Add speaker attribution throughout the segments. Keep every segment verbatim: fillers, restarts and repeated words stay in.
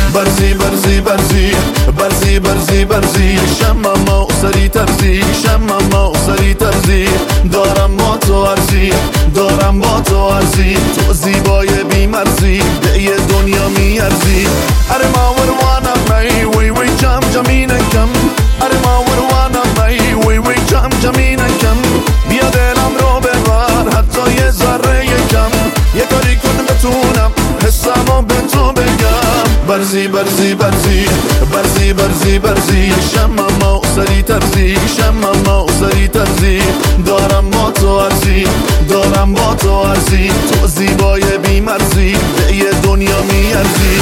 Speaker 1: برزی برزی برزی برزی برزی برزی شمم و سری ترزی شمم و سری ترزی دارم با تو عرضی دارم با تو عرضی تو زیبای بیمرزی به یه دنیا میارزی اره ما وروانم می وی وی جم جمینکم اره ما وروانم می وی وی جم جمینکم بیا دلم رو ببر حتی یه ذره کم یه کاری کن بتونم حسمو به تو بگم برزی برزی برزی برزی برزی برزی شمم و سری ترزی شمم و سری ترزی دارم با تو عرضی دارم با تو عرضی تو زیبای بیمرزی به یه دنیا میارزی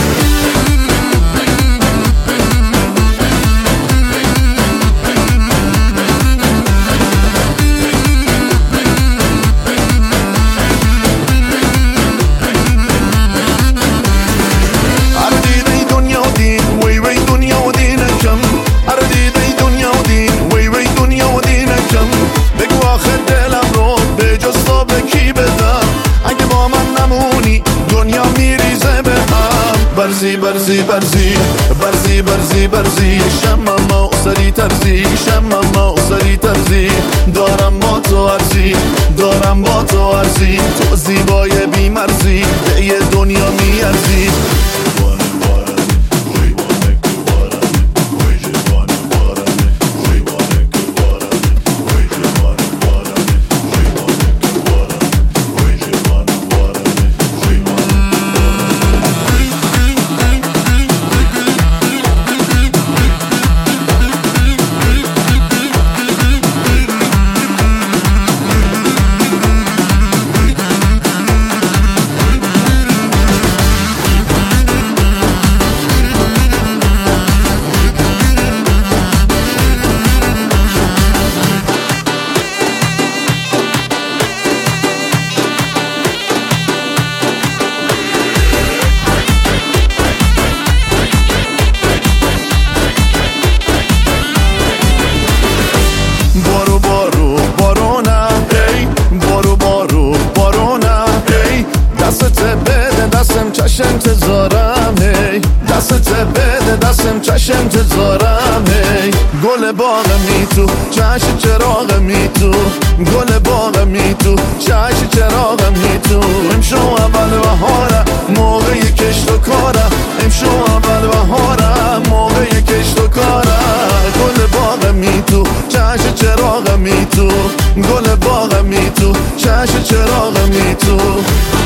Speaker 1: برزی برزی برزی برزی برزی برزی شمم و سری ترزی شمم و سری ترزی دارم با تو عرضی دارم با تو عرضی تو زیبای بیمرزی به یه دنیا میارزی انتظارم هی دستت بده دستم چش انتظارم هی گل باغ می تو چش چراغ می تو گل باغ می تو چش چراغ می تو امشو اول بهاره موقع کشت و کاره امشو اول بهاره موقع کشت و کاره گل باغ می تو چش چراغ می تو گل باغ می تو چش چراغ می تو